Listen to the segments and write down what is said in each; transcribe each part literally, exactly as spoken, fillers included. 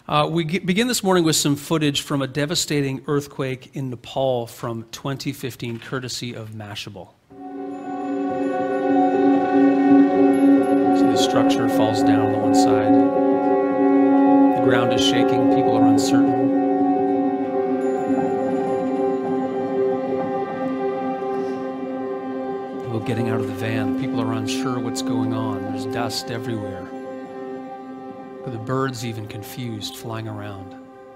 Uh, we get, begin this morning with some footage from a devastating earthquake in Nepal from twenty fifteen, courtesy of Mashable. So the structure falls down on the one side. The ground is shaking. People are uncertain. People getting out of the van. People are unsure what's going on. There's dust everywhere. The birds even confused, flying around.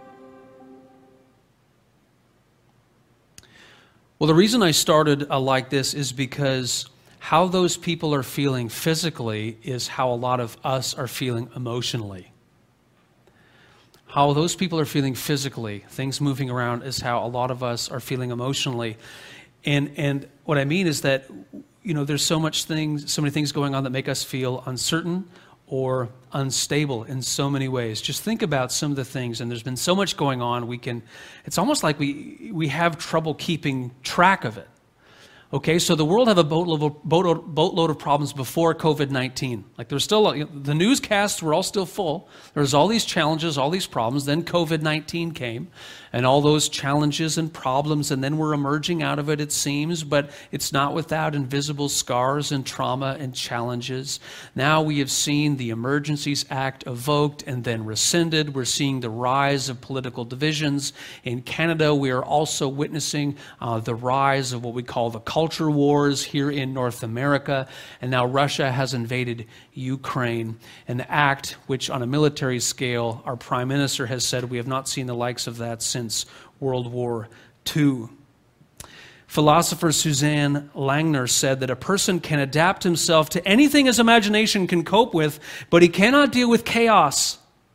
Well, the reason I started uh, like this is because how those people are feeling physically is how a lot of us are feeling emotionally. How those people are feeling physically, things moving around, is how a lot of us are feeling emotionally. And and what I mean is that, you know, there's so much things, so many things going on that make us feel uncertain or unstable in so many ways. Just think about some of the things, and there's been so much going on, we can, it's almost like we we have trouble keeping track of it. Okay, so the world had a boatload of, boatload, boatload of problems before COVID nineteen. Like there's still, you know, the newscasts were all still full. There was all these challenges, all these problems. Then COVID nineteen came, and all those challenges and problems, and then we're emerging out of it, it seems, but it's not without invisible scars and trauma and challenges. Now we have seen the Emergencies Act evoked and then rescinded. We're seeing the rise of political divisions. In Canada, we are also witnessing uh, the rise of what we call the culture wars here in North America, and now Russia has invaded Ukraine, an act which on a military scale, our Prime Minister has said we have not seen the likes of that since World War Two. Philosopher Suzanne Langner said that a person can adapt himself to anything his imagination can cope with, but he cannot deal with chaos.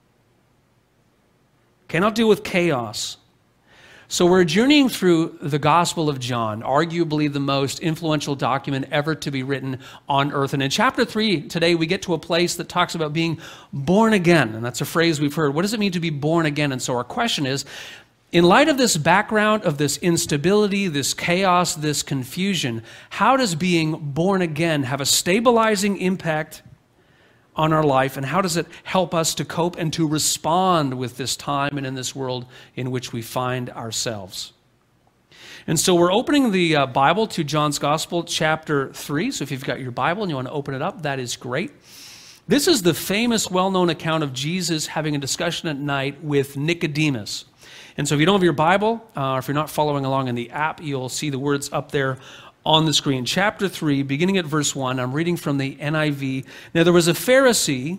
Cannot deal with chaos. So we're journeying through the Gospel of John, arguably the most influential document ever to be written on earth. And in chapter three today, we get to a place that talks about being born again. And that's a phrase we've heard. What does it mean to be born again? And so our question is, in light of this background of this instability, this chaos, this confusion, how does being born again have a stabilizing impact on our life, and how does it help us to cope and to respond with this time and in this world in which we find ourselves? And so we're opening the uh, Bible to John's Gospel, chapter three. So if you've got your Bible and you want to open it up, that is great. This is the famous, well-known account of Jesus having a discussion at night with Nicodemus. And so if you don't have your Bible, uh, or if you're not following along in the app, you'll see the words up there on the screen. Chapter three, beginning at verse one, I'm reading from the N I V. Now there was a Pharisee,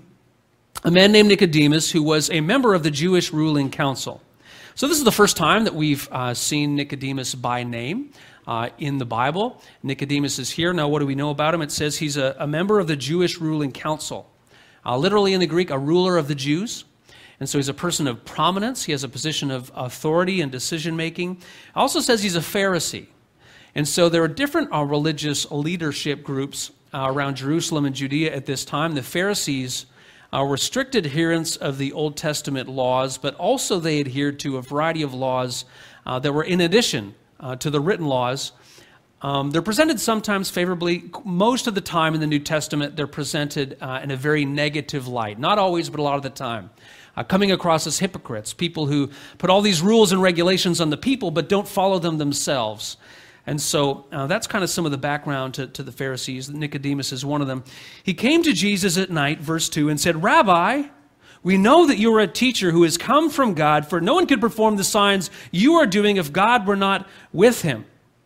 a man named Nicodemus, who was a member of the Jewish ruling council. So this is the first time that we've uh, seen Nicodemus by name uh, in the Bible. Nicodemus is here. Now what do we know about him? It says he's a, a member of the Jewish ruling council. Uh, literally in the Greek, a ruler of the Jews. And so he's a person of prominence. He has a position of authority and decision-making. It also says he's a Pharisee. And so there are different uh, religious leadership groups uh, around Jerusalem and Judea at this time. The Pharisees uh, were strict adherents of the Old Testament laws, but also they adhered to a variety of laws uh, that were in addition uh, to the written laws. Um, they're presented sometimes favorably. Most of the time in the New Testament, they're presented uh, in a very negative light. Not always, but a lot of the time. Uh, coming across as hypocrites, people who put all these rules and regulations on the people, but don't follow them themselves. And so uh, that's kind of some of the background to, to the Pharisees. Nicodemus is one of them. He came to Jesus at night, verse two, and said, "Rabbi, we know that you are a teacher who has come from God, for no one could perform the signs you are doing if God were not with him."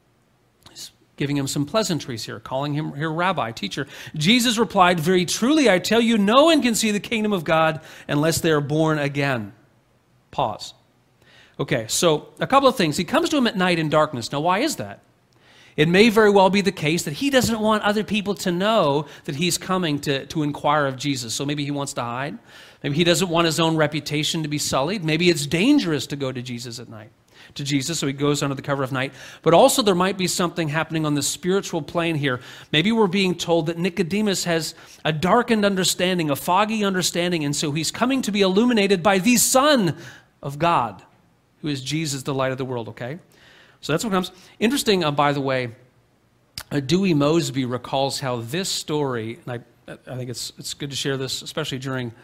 He's giving him some pleasantries here, calling him here rabbi, teacher. Jesus replied, "Very truly, I tell you, no one can see the kingdom of God unless they are born again." Pause. Okay, so a couple of things. He comes to him at night in darkness. Now, why is that? It may very well be the case that he doesn't want other people to know that he's coming to, to inquire of Jesus. So maybe he wants to hide. Maybe he doesn't want his own reputation to be sullied. Maybe it's dangerous to go to Jesus at night. To Jesus, so he goes under the cover of night. But also there might be something happening on the spiritual plane here. Maybe we're being told that Nicodemus has a darkened understanding, a foggy understanding, and so he's coming to be illuminated by the Son of God, who is Jesus, the light of the world, okay? So that's what comes. Interesting, uh, by the way, uh, Dewey Mosby recalls how this story, and I, I think it's it's good to share this, especially during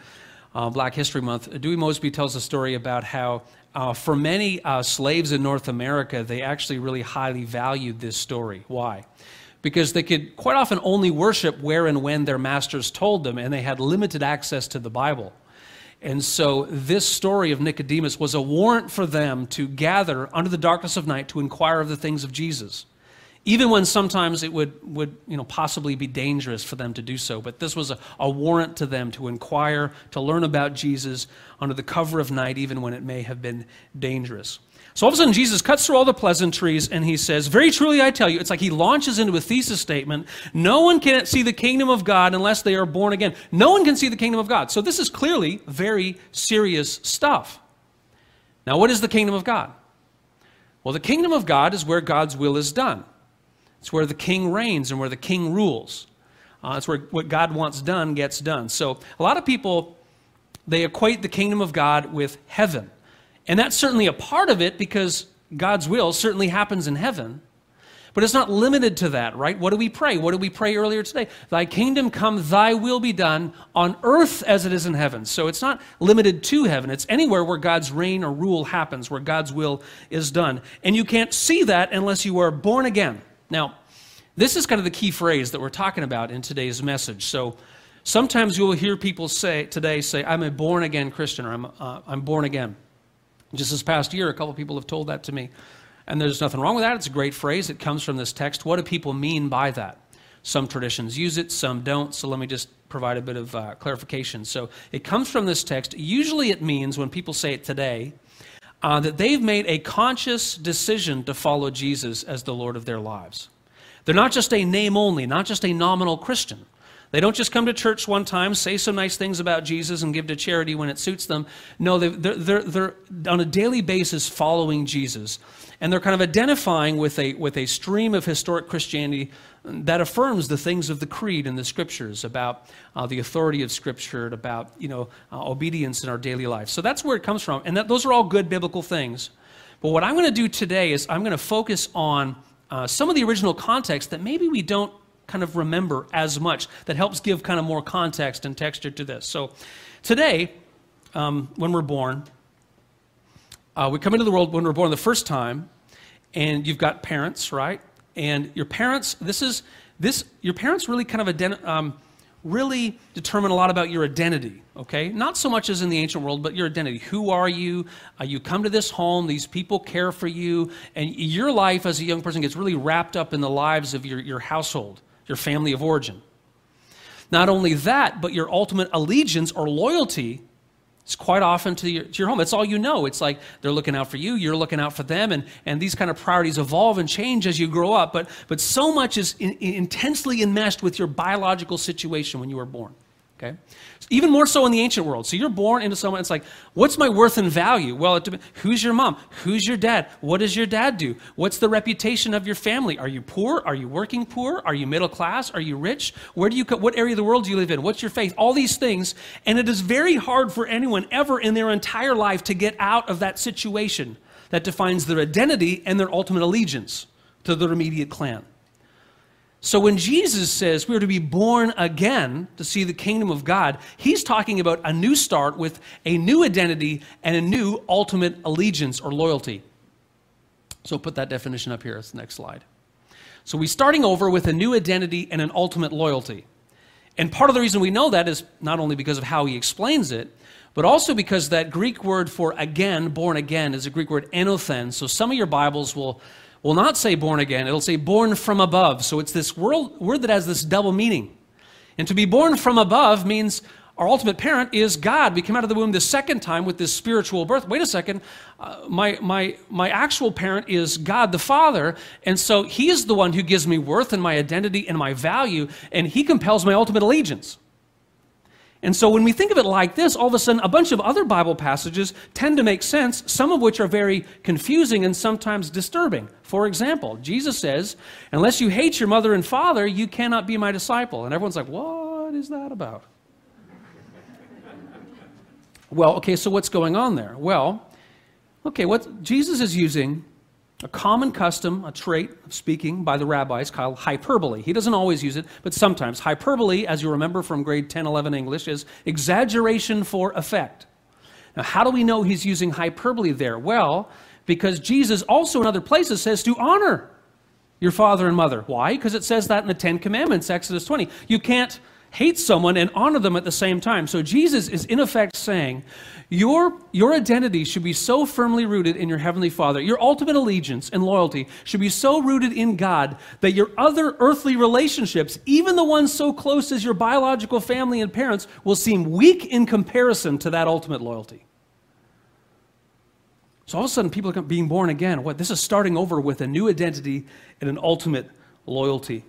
uh, Black History Month, Dewey Mosby tells a story about how uh, for many uh, slaves in North America, they actually really highly valued this story. Why? Because they could quite often only worship where and when their masters told them, and they had limited access to the Bible. And so this story of Nicodemus was a warrant for them to gather under the darkness of night to inquire of the things of Jesus, even when sometimes it would, would you know, possibly be dangerous for them to do so. But this was a, a warrant to them to inquire, to learn about Jesus under the cover of night, even when it may have been dangerous. So all of a sudden, Jesus cuts through all the pleasantries and he says, very truly I tell you, it's like he launches into a thesis statement. No one can see the kingdom of God unless they are born again. No one can see the kingdom of God. So this is clearly very serious stuff. Now, what is the kingdom of God? Well, the kingdom of God is where God's will is done. It's where the king reigns and where the king rules. Uh, it's where what God wants done gets done. So a lot of people, they equate the kingdom of God with heaven. And that's certainly a part of it because God's will certainly happens in heaven. But it's not limited to that, right? What do we pray? What did we pray earlier today? Thy kingdom come, thy will be done on earth as it is in heaven. So it's not limited to heaven. It's anywhere where God's reign or rule happens, where God's will is done. And you can't see that unless you are born again. Now, this is kind of the key phrase that we're talking about in today's message. So sometimes you will hear people say today, say, I'm a born-again Christian, or I'm, uh, I'm born again. Just this past year, a couple of people have told that to me. And there's nothing wrong with that. It's a great phrase. It comes from this text. What do people mean by that? Some traditions use it, some don't. So let me just provide a bit of uh, clarification. So it comes from this text. Usually it means, when people say it today, uh, that they've made a conscious decision to follow Jesus as the Lord of their lives. They're not just a name only, not just a nominal Christian. They don't just come to church one time, say some nice things about Jesus, and give to charity when it suits them. No, they're, they're, they're on a daily basis following Jesus. And they're kind of identifying with a, with a stream of historic Christianity that affirms the things of the creed and the scriptures about uh, the authority of Scripture, about you know uh, obedience in our daily life. So that's where it comes from. And that, those are all good biblical things. But what I'm going to do today is I'm going to focus on uh, some of the original context that maybe we don't kind of remember as much, that helps give kind of more context and texture to this. So today, um, when we're born, uh, we come into the world when we're born the first time, and you've got parents, right? And your parents, this is, this, your parents really kind of ident- um, really determine a lot about your identity, okay? Not so much as in the ancient world, but your identity. Who are you? Uh, you come to this home, these people care for you, and your life as a young person gets really wrapped up in the lives of your, your household, your family of origin. Not only that, but your ultimate allegiance or loyalty is quite often to your, to your home. That's all you know. It's like they're looking out for you, you're looking out for them, and, and these kind of priorities evolve and change as you grow up, but, but so much is in, in intensely enmeshed with your biological situation when you were born. Okay? Even more so in the ancient world. So you're born into someone, it's like, what's my worth and value? Well, it, who's your mom? Who's your dad? What does your dad do? What's the reputation of your family? Are you poor? Are you working poor? Are you middle class? Are you rich? Where do you, what area of the world do you live in? What's your faith? All these things. And it is very hard for anyone ever in their entire life to get out of that situation that defines their identity and their ultimate allegiance to their immediate clan. So when Jesus says we are to be born again to see the kingdom of God, he's talking about a new start with a new identity and a new ultimate allegiance or loyalty. So put that definition up here. It's the next slide. So we're starting over with a new identity and an ultimate loyalty. And part of the reason we know that is not only because of how he explains it, but also because that Greek word for again, born again, is a Greek word enothen. So some of your Bibles will will not say born again, it'll say born from above. So it's this word, word that has this double meaning. And to be born from above means our ultimate parent is God. We come out of the womb the second time with this spiritual birth. Wait a second, uh, my, my, my actual parent is God the Father, and so he is the one who gives me worth and my identity and my value, and he compels my ultimate allegiance. And so when we think of it like this, all of a sudden a bunch of other Bible passages tend to make sense, some of which are very confusing and sometimes disturbing. For example, Jesus says, unless you hate your mother and father, you cannot be my disciple. And everyone's like, what is that about? Well, okay, so what's going on there? Well, okay, what Jesus is using a common custom, a trait of speaking by the rabbis called hyperbole. He doesn't always use it, but sometimes. Hyperbole, as you remember from grade ten, eleven English, is exaggeration for effect. Now, how do we know he's using hyperbole there? Well, because Jesus also in other places says to honor your father and mother. Why? Because it says that in the Ten Commandments, Exodus twenty. You can't hate someone and honor them at the same time. So Jesus is in effect saying, your, your identity should be so firmly rooted in your Heavenly Father. Your ultimate allegiance and loyalty should be so rooted in God that your other earthly relationships, even the ones so close as your biological family and parents, will seem weak in comparison to that ultimate loyalty. So all of a sudden, people are being born again. What? This is starting over with a new identity and an ultimate loyalty.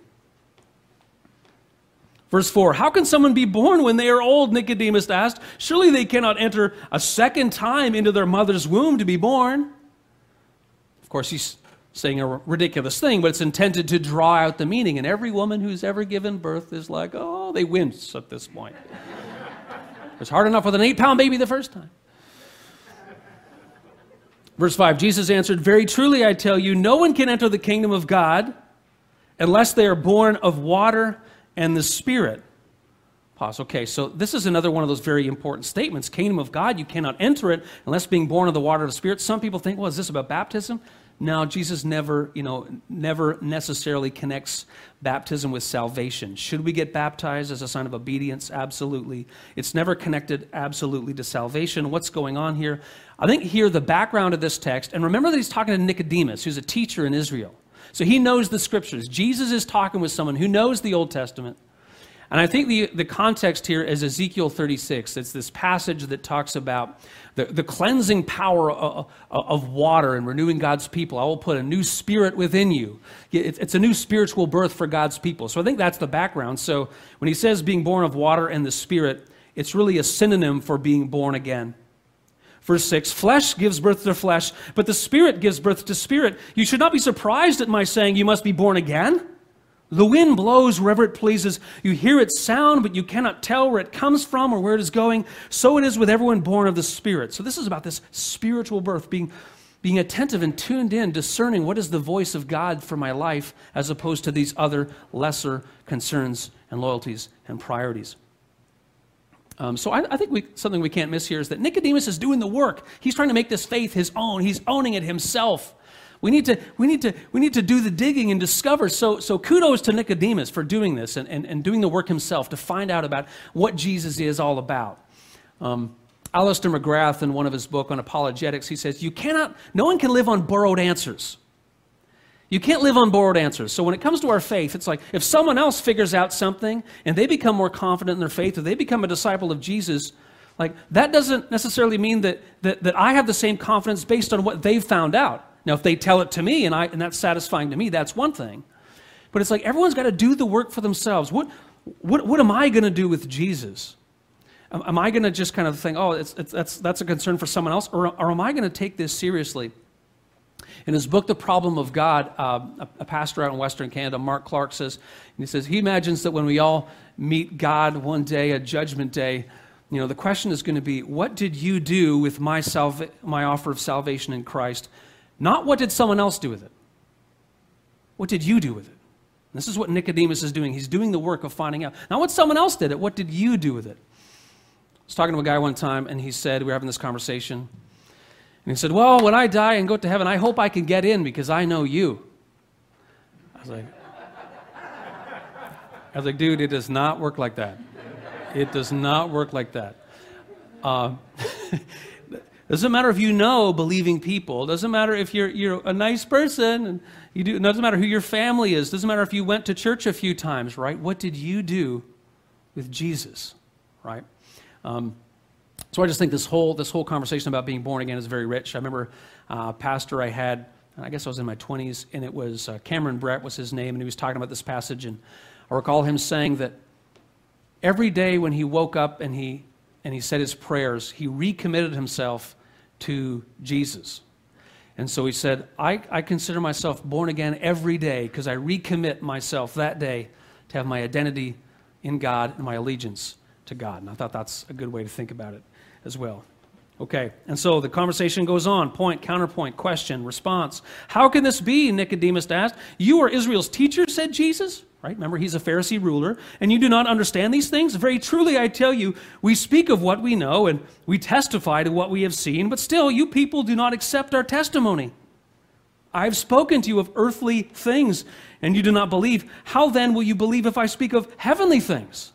Verse four, how can someone be born when they are old, Nicodemus asked. Surely they cannot enter a second time into their mother's womb to be born. Of course, he's saying a ridiculous thing, but it's intended to draw out the meaning. And every woman who's ever given birth is like, oh, they wince at this point. It's hard enough with an eight-pound baby the first time. Verse five, Jesus answered, very truly I tell you, no one can enter the kingdom of God unless they are born of water and the Spirit. Pause. Okay, so this is another one of those very important statements. Kingdom of God, you cannot enter it unless being born of the water of the Spirit. Some people think, well, is this about baptism? No, Jesus never, you know, never necessarily connects baptism with salvation. Should we get baptized as a sign of obedience? Absolutely. It's never connected absolutely to salvation. What's going on here? I think here the background of this text, and remember that he's talking to Nicodemus, who's a teacher in Israel. So he knows the scriptures. Jesus is talking with someone who knows the Old Testament. And I think the, the context here is Ezekiel thirty-six. It's this passage that talks about the, the cleansing power of, of water and renewing God's people. I will put a new spirit within you. It's, it's a new spiritual birth for God's people. So I think that's the background. So when he says being born of water and the Spirit, it's really a synonym for being born again. Verse six, flesh gives birth to flesh, but the Spirit gives birth to spirit. You should not be surprised at my saying you must be born again. The wind blows wherever it pleases. You hear its sound, but you cannot tell where it comes from or where it is going. So it is with everyone born of the Spirit. So this is about this spiritual birth, being, being attentive and tuned in, discerning what is the voice of God for my life as opposed to these other lesser concerns and loyalties and priorities. Um, so I, I think we, something we can't miss here is that Nicodemus is doing the work. He's trying to make this faith his own. He's owning it himself. We need to, we need to, we need to do the digging and discover. So, so kudos to Nicodemus for doing this and, and, and doing the work himself to find out about what Jesus is all about. Um, Alistair McGrath, in one of his books on apologetics, he says, you cannot, no one can live on borrowed answers. You can't live on borrowed answers. So when it comes to our faith, it's like if someone else figures out something and they become more confident in their faith or they become a disciple of Jesus, like that doesn't necessarily mean that, that, that I have the same confidence based on what they've found out. Now, if they tell it to me and, I, and that's satisfying to me, that's one thing. But it's like everyone's got to do the work for themselves. What, what, what am I going to do with Jesus? Am, am I going to just kind of think, oh, it's, it's, that's, that's a concern for someone else? Or, or am I going to take this seriously? In his book, The Problem of God, uh, a, a pastor out in Western Canada, Mark Clark, says, and he says, he imagines that when we all meet God one day, a judgment day, you know, the question is going to be, what did you do with my, salva- my offer of salvation in Christ? Not what did someone else do with it. What did you do with it? And this is what Nicodemus is doing. He's doing the work of finding out. Not what someone else did it. What did you do with it? I was talking to a guy one time, and he said, we were having this conversation, and he said, well, when I die and go to heaven, I hope I can get in because I know you. I was like, I was like, dude, it does not work like that. It does not work like that. Uh, Doesn't matter if you know believing people. Doesn't matter if you're you're a nice person. And you do. It doesn't matter who your family is. Doesn't matter if you went to church a few times, right? What did you do with Jesus, right? Um, so I just think this whole this whole conversation about being born again is very rich. I remember uh, a pastor I had, I guess I was in my twenties, and it was uh, Cameron Brett was his name, and he was talking about this passage, and I recall him saying that every day when he woke up and he and he said his prayers, he recommitted himself to Jesus. And so he said, I, I consider myself born again every day because I recommit myself that day to have my identity in God and my allegiance to God. And I thought that's a good way to think about it as well. Okay, and so the conversation goes on. Point, counterpoint, question, response. How can this be, Nicodemus asked? You are Israel's teacher, said Jesus. Right? Remember, he's a Pharisee ruler, and you do not understand these things? Very truly, I tell you, we speak of what we know, and we testify to what we have seen, but still, you people do not accept our testimony. I've spoken to you of earthly things, and you do not believe. How then will you believe if I speak of heavenly things?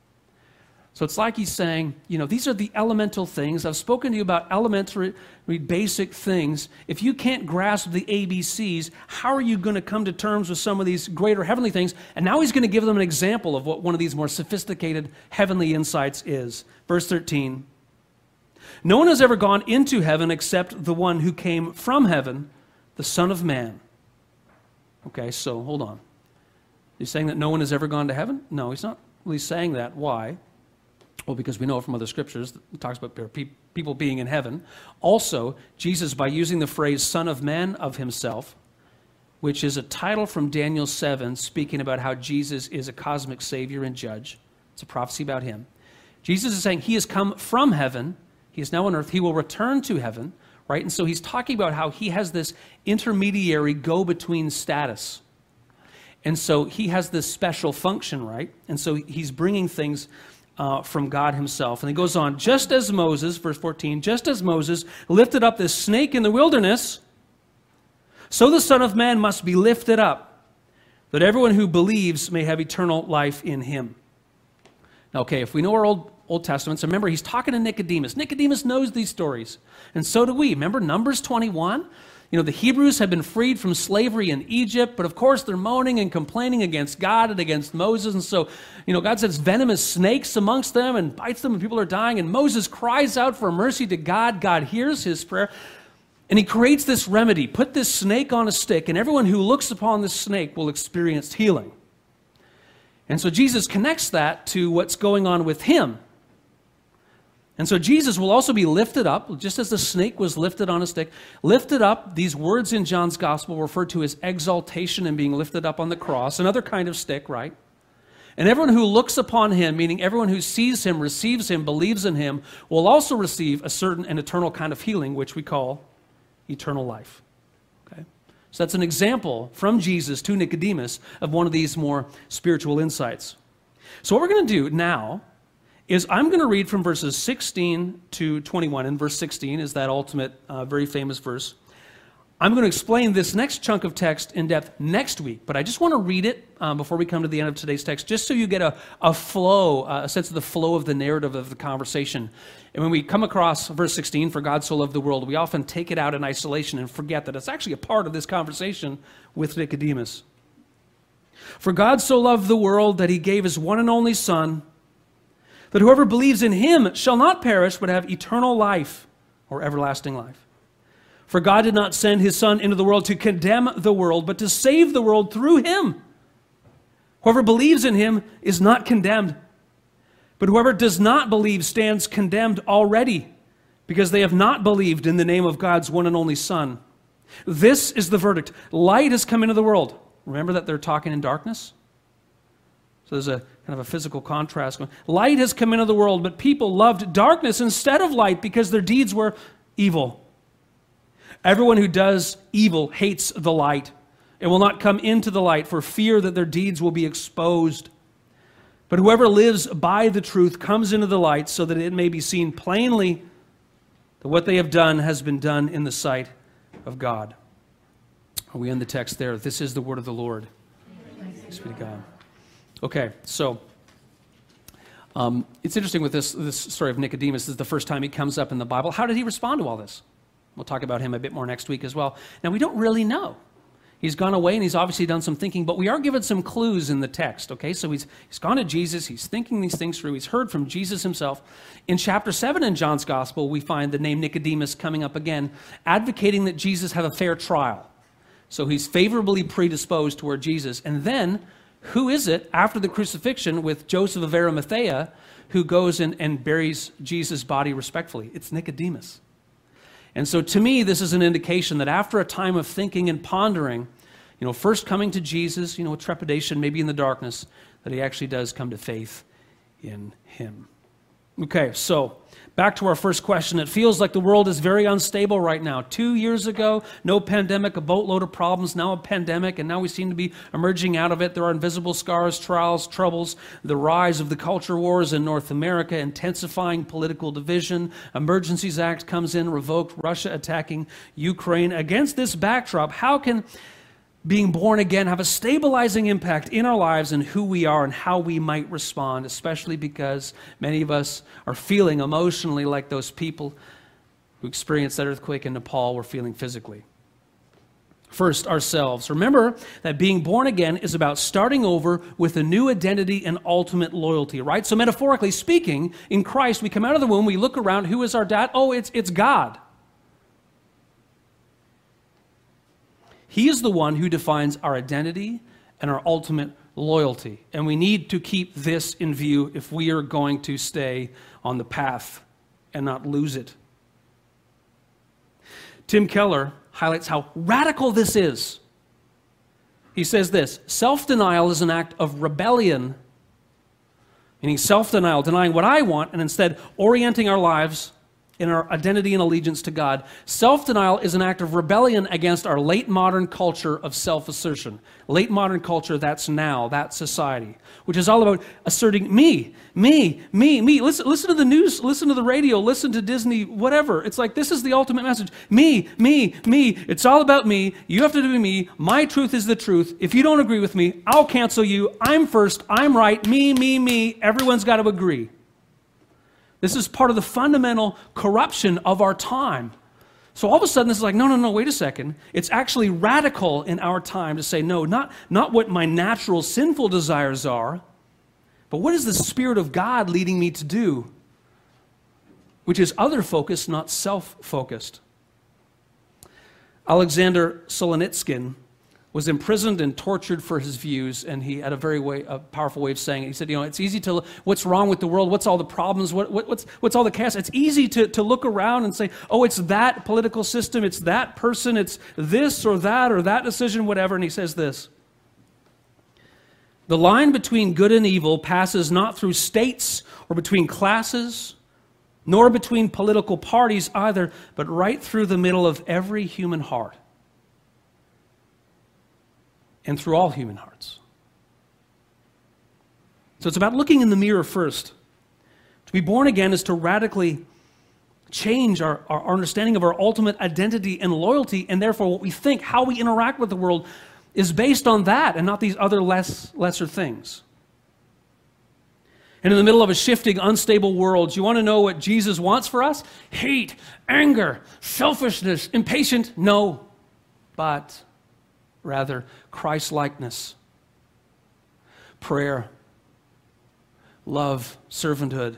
So it's like he's saying, you know, these are the elemental things. I've spoken to you about elementary, basic things. If you can't grasp the A B Cs, how are you going to come to terms with some of these greater heavenly things? And now he's going to give them an example of what one of these more sophisticated heavenly insights is. Verse thirteen, no one has ever gone into heaven except the one who came from heaven, the Son of Man. Okay, so hold on. He's saying that no one has ever gone to heaven? No, he's not really saying that. Why? Well, because we know from other scriptures, it talks about people being in heaven. Also, Jesus, by using the phrase Son of Man of himself, which is a title from Daniel seven, speaking about how Jesus is a cosmic savior and judge. It's a prophecy about him. Jesus is saying he has come from heaven. He is now on earth. He will return to heaven, right? And so he's talking about how he has this intermediary go-between status. And so he has this special function, right? And so he's bringing things Uh, from God himself. And he goes on, just as Moses, verse fourteen, just as Moses lifted up this snake in the wilderness, so the Son of Man must be lifted up, that everyone who believes may have eternal life in him. Now, okay, if we know our Old, Old Testaments, remember he's talking to Nicodemus. Nicodemus knows these stories, and so do we. Remember Numbers twenty-one? You know, the Hebrews have been freed from slavery in Egypt, but of course they're moaning and complaining against God and against Moses. And so, you know, God sends venomous snakes amongst them and bites them and people are dying. And Moses cries out for mercy to God. God hears his prayer. And he creates this remedy. Put this snake on a stick, and everyone who looks upon this snake will experience healing. And so Jesus connects that to what's going on with him. And so Jesus will also be lifted up, just as the snake was lifted on a stick. Lifted up, these words in John's gospel refer to his exaltation and being lifted up on the cross, another kind of stick, right? And everyone who looks upon him, meaning everyone who sees him, receives him, believes in him, will also receive a certain and eternal kind of healing, which we call eternal life. Okay? So that's an example from Jesus to Nicodemus of one of these more spiritual insights. So what we're going to do now is I'm going to read from verses sixteen to twenty-one, and verse sixteen is that ultimate, uh, very famous verse. I'm going to explain this next chunk of text in depth next week, but I just want to read it um, before we come to the end of today's text, just so you get a, a flow, uh, a sense of the flow of the narrative of the conversation. And when we come across verse sixteen, for God so loved the world, we often take it out in isolation and forget that it's actually a part of this conversation with Nicodemus. For God so loved the world that he gave his one and only Son, that whoever believes in him shall not perish, but have eternal life or everlasting life. For God did not send his Son into the world to condemn the world, but to save the world through him. Whoever believes in him is not condemned, but whoever does not believe stands condemned already, because they have not believed in the name of God's one and only Son. This is the verdict. Light has come into the world. Remember that they're talking in darkness? So there's a kind of a physical contrast going. Light has come into the world, but people loved darkness instead of light because their deeds were evil. Everyone who does evil hates the light and will not come into the light for fear that their deeds will be exposed. But whoever lives by the truth comes into the light so that it may be seen plainly that what they have done has been done in the sight of God. We end the text there. This is the word of the Lord. Thanks be to God. Okay, so um, it's interesting with this, this story of Nicodemus. This is the first time he comes up in the Bible. How did he respond to all this? We'll talk about him a bit more next week as well. Now, we don't really know. He's gone away and he's obviously done some thinking, but we are given some clues in the text, okay? So he's, he's gone to Jesus, he's thinking these things through, he's heard from Jesus himself. In chapter seven in John's Gospel, we find the name Nicodemus coming up again, advocating that Jesus have a fair trial. So he's favorably predisposed toward Jesus. And then, who is it after the crucifixion with Joseph of Arimathea who goes and, and buries Jesus' body respectfully? It's Nicodemus. And so to me, this is an indication that after a time of thinking and pondering, you know, first coming to Jesus, you know, with trepidation, maybe in the darkness, that he actually does come to faith in him. Okay, so back to our first question. It feels like the world is very unstable right now. Two years ago, no pandemic, a boatload of problems, now a pandemic, and now we seem to be emerging out of it. There are invisible scars, trials, troubles, the rise of the culture wars in North America, intensifying political division. Emergencies Act comes in, revoked, Russia attacking Ukraine. Against this backdrop, how can being born again have a stabilizing impact in our lives and who we are and how we might respond, especially because many of us are feeling emotionally like those people who experienced that earthquake in Nepal were feeling physically? First, ourselves. Remember that being born again is about starting over with a new identity and ultimate loyalty, right? So metaphorically speaking, in Christ, we come out of the womb, we look around, who is our dad? Oh, it's, it's God. He is the one who defines our identity and our ultimate loyalty. And we need to keep this in view if we are going to stay on the path and not lose it. Tim Keller highlights how radical this is. He says this: self-denial is an act of rebellion, meaning self-denial, denying what I want and instead orienting our lives in our identity and allegiance to God. Self-denial is an act of rebellion against our late modern culture of self-assertion. Late modern culture, that's now, that's society, which is all about asserting me, me, me, me. Listen, listen to the news, listen to the radio, listen to Disney, whatever. It's like, this is the ultimate message. Me, me, me. It's all about me. You have to do me. My truth is the truth. If you don't agree with me, I'll cancel you. I'm first. I'm right. Me, me, me. Everyone's got to agree. This is part of the fundamental corruption of our time. So all of a sudden, this is like, no, no, no, wait a second. It's actually radical in our time to say, no, not, not what my natural sinful desires are, but what is the Spirit of God leading me to do? Which is other-focused, not self-focused. Alexander Solzhenitsyn was imprisoned and tortured for his views, and he had a very way, a powerful way of saying it. He said, you know, it's easy to, what's wrong with the world? What's all the problems? What, what, what's, what's all the chaos? It's easy to, to look around and say, oh, it's that political system, it's that person, it's this or that or that decision, whatever. And he says this: the line between good and evil passes not through states or between classes, nor between political parties either, but right through the middle of every human heart. And through all human hearts. So it's about looking in the mirror first. To be born again is to radically change our, our understanding of our ultimate identity and loyalty, and therefore what we think, how we interact with the world, is based on that and not these other less lesser things. And in the middle of a shifting, unstable world, do you want to know what Jesus wants for us? Hate, anger, selfishness, impatient? No, but rather Christ-likeness, prayer, love, servanthood,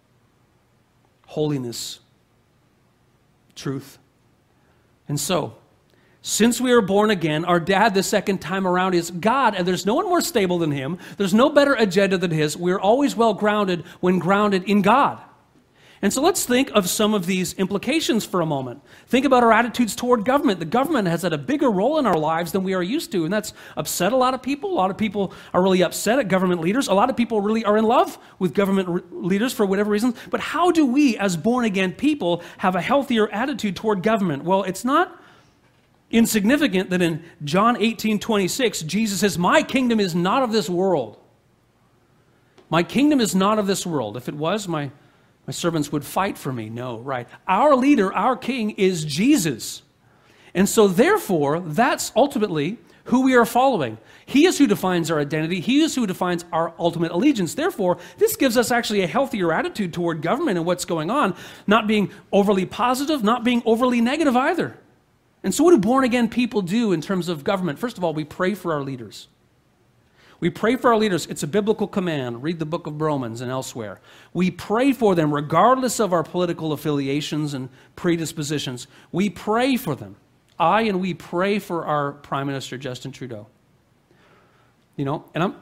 holiness, truth. And so, since we are born again, our dad the second time around is God, and there's no one more stable than him. There's no better agenda than his. We're always well grounded when grounded in God. And so let's think of some of these implications for a moment. Think about our attitudes toward government. The government has had a bigger role in our lives than we are used to, and that's upset a lot of people. A lot of people are really upset at government leaders. A lot of people really are in love with government re- leaders for whatever reason. But how do we, as born-again people, have a healthier attitude toward government? Well, it's not insignificant that in John eighteen twenty-six, Jesus says, my kingdom is not of this world. My kingdom is not of this world. If it was, my My servants would fight for me. No, right. Our leader, our king, is Jesus. And so therefore, that's ultimately who we are following. He is who defines our identity. He is who defines our ultimate allegiance. Therefore, this gives us actually a healthier attitude toward government and what's going on, not being overly positive, not being overly negative either. And so what do born-again people do in terms of government? First of all, we pray for our leaders. We pray for our leaders. It's a biblical command. Read the book of Romans and elsewhere. We pray for them regardless of our political affiliations and predispositions. We pray for them. I and we pray for our Prime Minister, Justin Trudeau. You know, and I'm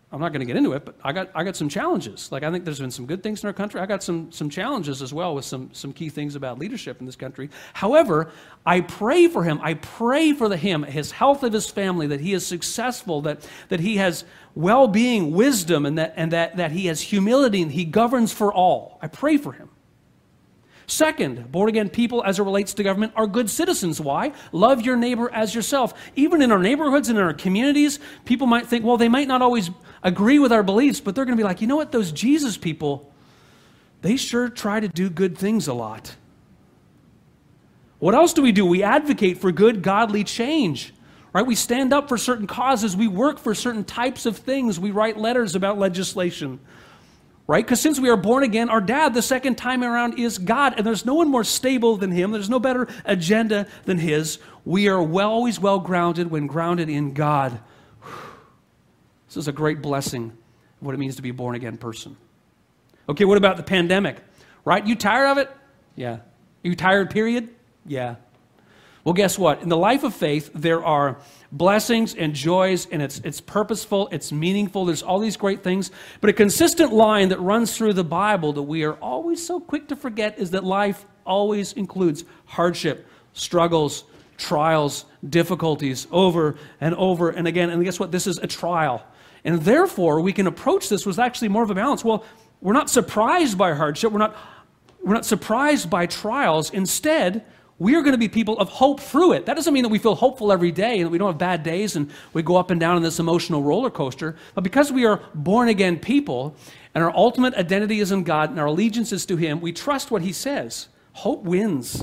I'm not going to get into it, but I got I got some challenges. Like, I think there's been some good things in our country. I got some some challenges as well with some some key things about leadership in this country. However, I pray for him. I pray for the him, his health of his family, that he is successful, that that he has well-being, wisdom, and that and that that he has humility and he governs for all. I pray for him. Second, born-again people, as it relates to government, are good citizens. Why? Love your neighbor as yourself. Even in our neighborhoods and in our communities, people might think, well, they might not always agree with our beliefs, but they're going to be like, you know what, those Jesus people, they sure try to do good things a lot. What else do we do? We advocate for good, godly change. Right? We stand up for certain causes. We work for certain types of things. We write letters about legislation. Right? Because since we are born again, our dad the second time around is God, and there's no one more stable than him. There's no better agenda than his. We are well, always well grounded when grounded in God. This is a great blessing of what it means to be a born again person. Okay, what about the pandemic? Right? You tired of it? Yeah. Are you tired, period? Yeah. Well, guess what? In the life of faith, there are blessings and joys, and it's it's purposeful, it's meaningful, there's all these great things. But a consistent line that runs through the Bible that we are always so quick to forget is that life always includes hardship, struggles, trials, difficulties, over and over and again. And guess what? This is a trial. And therefore, we can approach this with actually more of a balance. Well, we're not surprised by hardship. We're not, we're not surprised by trials. Instead, we are going to be people of hope through it. That doesn't mean that we feel hopeful every day and that we don't have bad days and we go up and down in this emotional roller coaster. But because we are born-again people and our ultimate identity is in God and our allegiance is to Him, we trust what He says. Hope wins.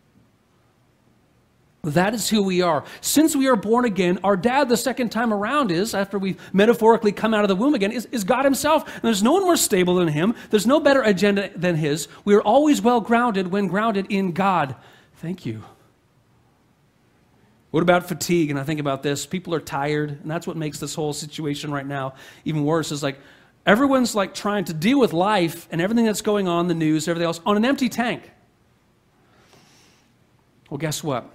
That is who we are. Since we are born again, our dad the second time around is, after we've metaphorically come out of the womb again, is, is God Himself. And there's no one more stable than Him. There's no better agenda than His. We are always well grounded when grounded in God. Thank you. What about fatigue? And I think about this. People are tired, and that's what makes this whole situation right now even worse. Is like everyone's like trying to deal with life and everything that's going on, the news, everything else, on an empty tank. Well, guess what?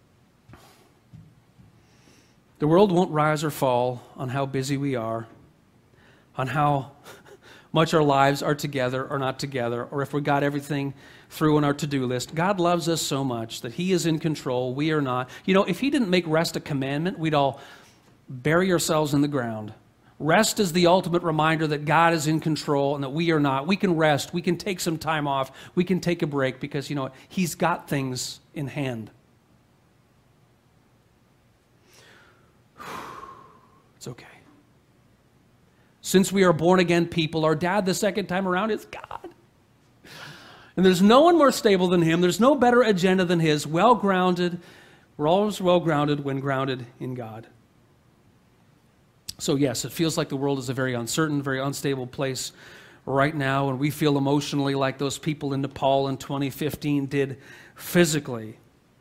The world won't rise or fall on how busy we are, on how much our lives are together or not together, or if we got everything through on our to-do list. God loves us so much that He is in control. We are not. You know, if He didn't make rest a commandment, we'd all bury ourselves in the ground. Rest is the ultimate reminder that God is in control and that we are not. We can rest. We can take some time off. We can take a break because, you know, He's got things in hand. It's okay. Since we are born-again people, our dad the second time around is God. And there's no one more stable than Him. There's no better agenda than His. Well-grounded. We're always well-grounded when grounded in God. So yes, it feels like the world is a very uncertain, very unstable place right now, and we feel emotionally like those people in Nepal in twenty fifteen did physically.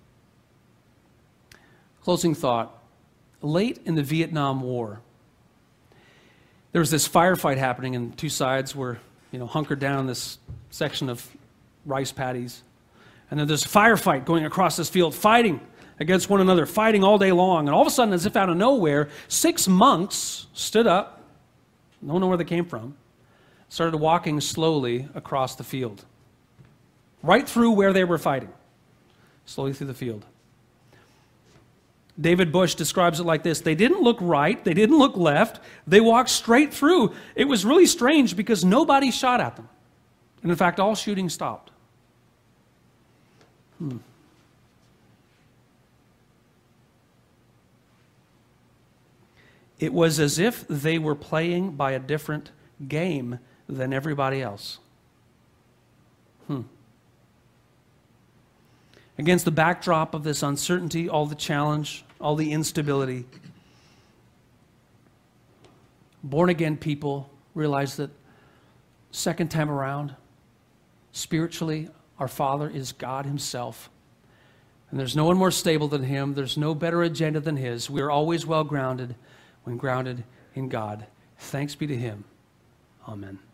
Closing thought. Late in the Vietnam War, there was this firefight happening, and two sides were, you know, hunkered down in this section of rice paddies. And then there's a firefight going across this field, fighting against one another, fighting all day long. And all of a sudden, as if out of nowhere, six monks stood up, don't know where they came from, started walking slowly across the field, right through where they were fighting, slowly through the field. David Bush describes it like this. They didn't look right. They didn't look left. They walked straight through. It was really strange because nobody shot at them. And in fact, all shooting stopped. Hmm. It was as if they were playing by a different game than everybody else. Hmm. Against the backdrop of this uncertainty, all the challenge, all the instability, born-again people realize that second time around, spiritually, our Father is God Himself. And there's no one more stable than Him. There's no better agenda than His. We are always well grounded when grounded in God. Thanks be to Him. Amen.